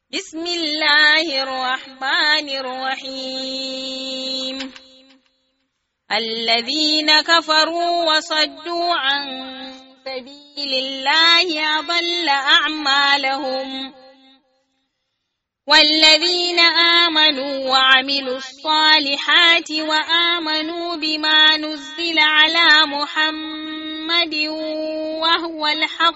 بسم الله الرحمن الرحيم. الذين كفروا وصدوا عن سبيل الله أضل أعمالهم، والذين آمنوا وعملوا الصالحات وآمنوا بما نزل على محمد وهو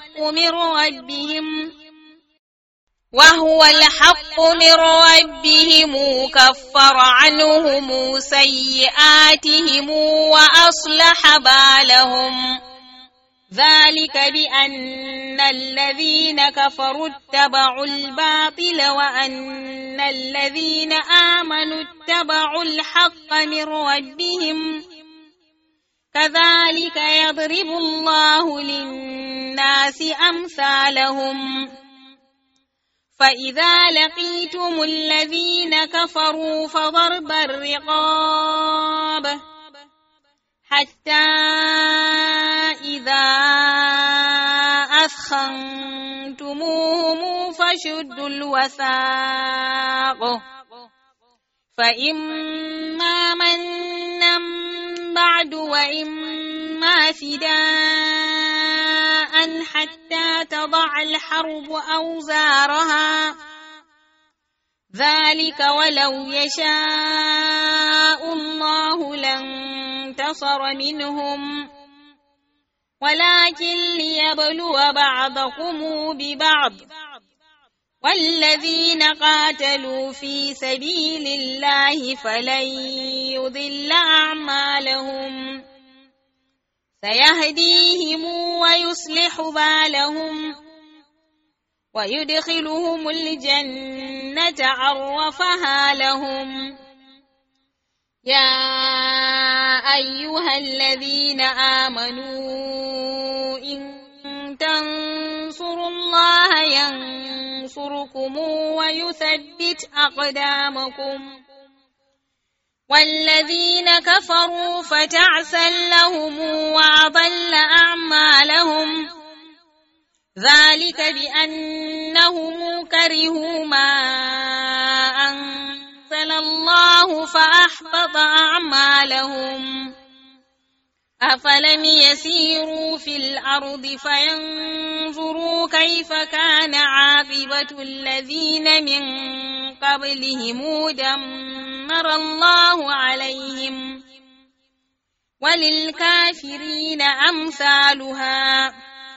الحق من ربهم كفر عنهم سيئاتهم وأصلح بالهم. ذلك بأن الذين كفروا اتبعوا الباطل وأن الذين آمنوا اتبعوا الحق من ربهم. كذلك يضرب الله للناس أمثالهم. فإذا لقيتم الذين كفروا فضرب الرقاب حتى إذا أثخنتموهم فشدوا الوثاق، فإما منا بعد وإما فداء حتى تضع الحرب أوزارها. ذلك ولو يشاء الله لانتصر منهم، ولكن ليبلو بعضكم ببعض. والذين قاتلوا في سبيل الله فلن يضل أعمالهم، سيهديهم ويصلح بالهم ويدخلهم الجنة عرفها لهم. يا أيها الذين آمنوا إن تنصروا الله ينصركم ويثبت أقدامكم. والذين كفروا فتعسا لهم وأضل أعمالهم. ذلك بأنهم كرهوا ما أنزل الله فأحبط أعمالهم. أفلم يسيروا في الأرض فينظروا كيف كان عاقبة الذين من قبلهم دمر الله عليهم، وللكافرين أمثالها.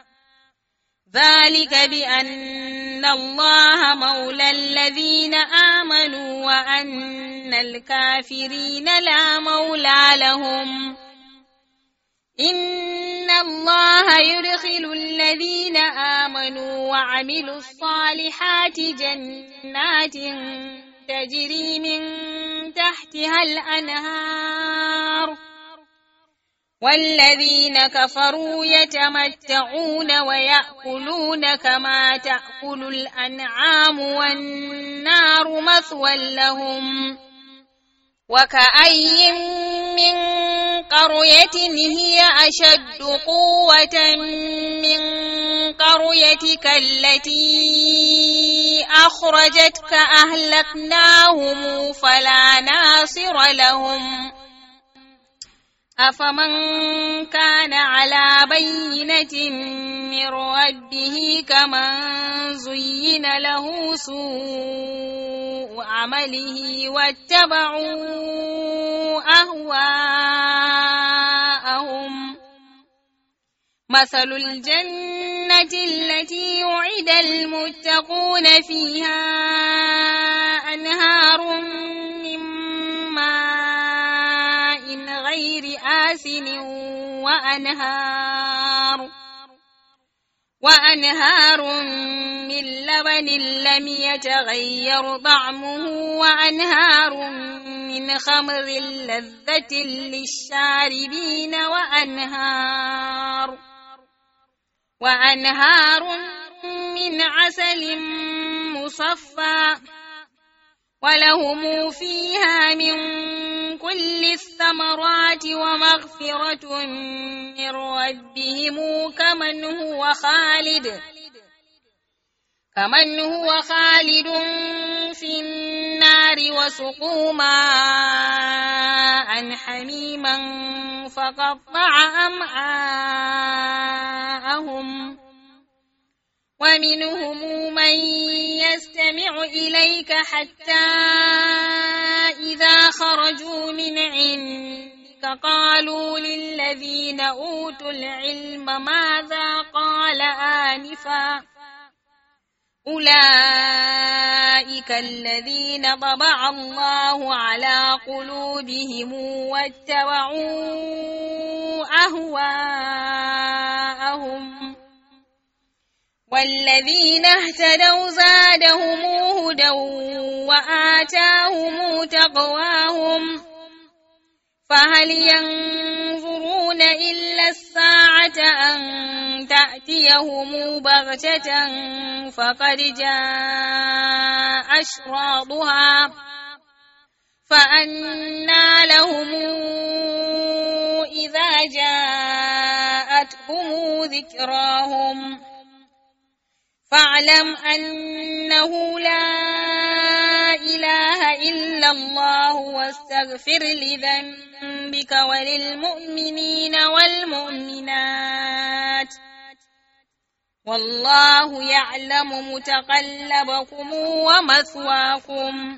ذلك بأن الله مولى الذين آمنوا وأن الكافرين لا مولى لهم. إن الله يدخل الذين آمنوا وعملوا الصالحات جنات تجري من تحتها الأنهار، والذين كفروا يتمتعون ويأكلون كما تأكل الأنعام والنار مثوى لهم. وكأي من قرية هي أشد قوة من قريتك التي أخرجتك أهلكناهم فلا ناصر لهم. أفمن كان على بينة من ربه كمن زين له سوء عمله واتبعوا أهواءهم. مثل الجنة التي وعد المتقون فيها أنهار من ماء غير آسن وأنهار من لبن لم يتغير طعمه وأنهار من خمر لذة للشاربين وأنهار من عسل مصفى ولهم فيها من كل الثمرات ومغفرة من ربهم كمن هو خالد وسقوا ماء حميما فقطع أمعاءهم ومنهم من يستمع إليك حتى إذا خرجوا من عندك قالوا للذين أوتوا العلم ماذا قال آنفا أولئك الذين طبع الله على قلوبهم واتبعوا أهواءهم والذين اهتدوا زادهم هدى وآتاهم تقواهم فهل ينظرون إلا الساعة أن تأتيهم بغتة فقد جاء أشراطها فأنى لهم إذا جاءتهم ذكراهم فاعلم أنه لا إله إلا الله واستغفر لذنبك وللمؤمنين والمؤمنات والله يعلم متقلبكم ومثواكم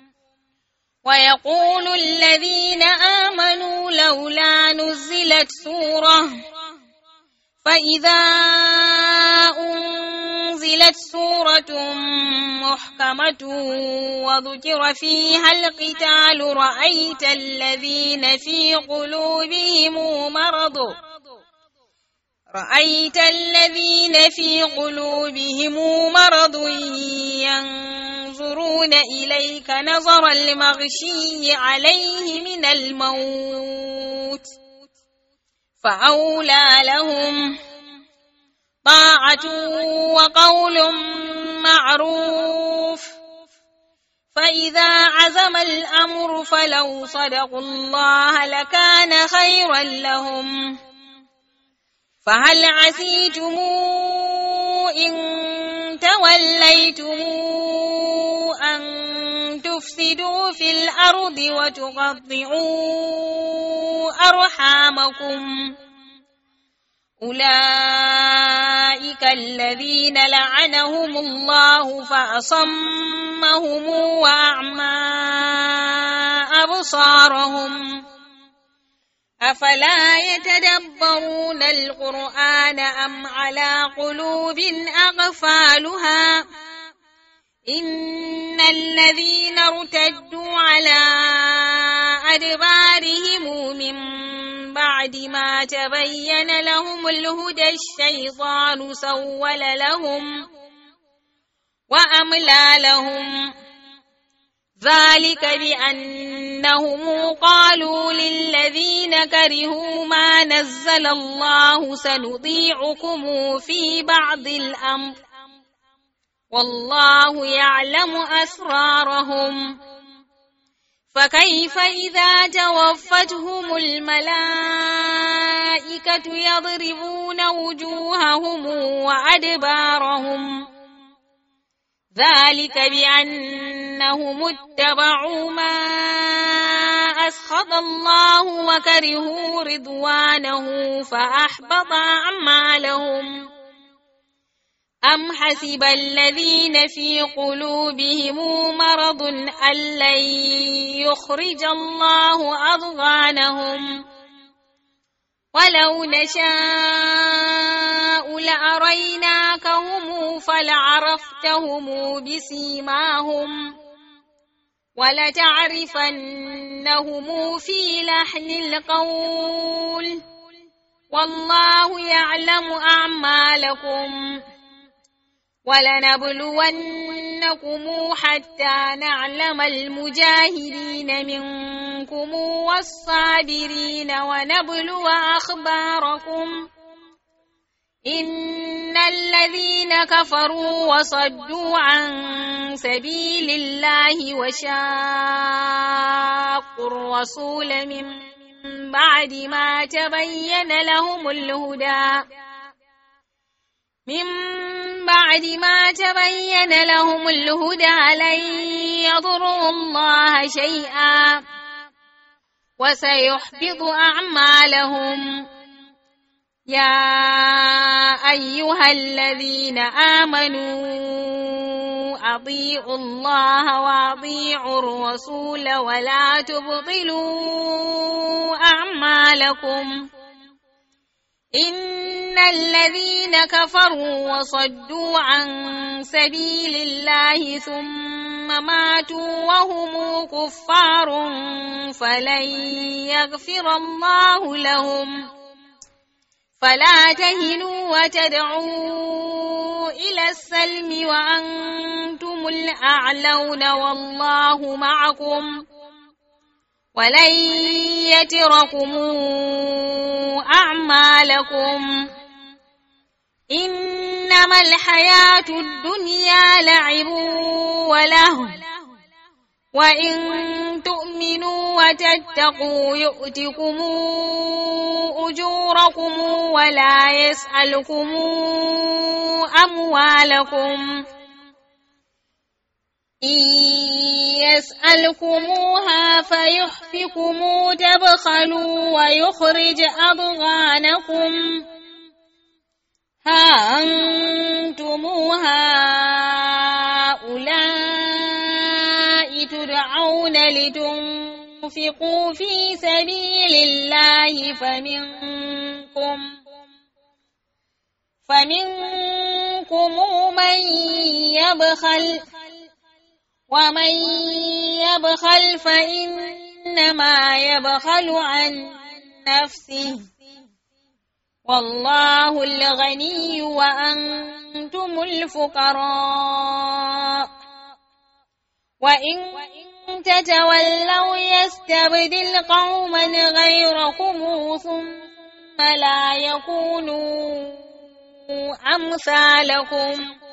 ويقول الذين آمنوا لولا نزلت سورة فإذا أنزلت سورة محكمة وذكر فيها القتال رأيت الذين في قلوبهم مرض ينظرون إليك نظر المغشي عليه من الموت فأولى لهم طاعة وقول معروف فإذا عزم الأمر فلو صدقوا الله لكان خيرا لهم فهل عسيتم إن توليتم أن تفسدوا في الأرض وتقطعوا أرحامكم أولئك الذين لعنهم الله فأصمهم وأعمى أبصارهم أفلا يتدبرون القرآن أم على قلوب أقفالها إن الذين ارتدوا على أدبارهم من بعد ما تبين لهم الهدى الشيطان سول لهم وأملى لهم ذلك بأنهم قالوا للذين كرهوا ما نزل الله سنطيعكم في بعض الأمر والله يعلم أسرارهم فكيف إذا توفتهم الملائكة يضربون وجوههم وأدبارهم ذلك بأنهم اتبعوا ما أسخط الله وكرهوا رضوانه فأحبط أعمالهم أم حسب الذين في قلوبهم مرض أن لن يخرج الله أضغانهم ولو نشاء لأريناكهم فلعرفتهم بسيماهم ولتعرفنهم في لحن القول والله يعلم أعمالكم ولنبلونكم حتى نعلم المجاهدين منكم والصابرين ونبلو أخباركم إن الذين كفروا وصدوا عن سبيل الله وشاقوا الرسول من بعد ما تبين لهم الهدى لن يضروا الله شيئا وسيحبط أعمالهم. يا أيها الذين آمنوا أطيعوا الله وأطيعوا الرسول ولا تبطلوا أعمالكم. إن الذين كفروا وصدوا عن سبيل الله ثم ماتوا وهم كفار فلن يغفر الله لهم. فلا تهنوا وتدعوا إلى السلم وأنتم الأعلون والله معكم ولن يتركم أعمالكم. إنما الحياة الدنيا لعب ولهو وإن تؤمنوا وتتقوا يؤتكم أجوركم ولا يسألكم أموالكم. إن يسألكموها فيحفكم تبخلوا ويخرج أضغانكم. ها أنتم هؤلاء تدعون لتنفقوا في سبيل الله فمنكم من يبخل ومن يبخل فإنما يبخل عن نفسه والله الغني وأنتم الفقراء. وإن تتولوا يستبدل قوما غيركم ثم لا يكونوا أمثالكم.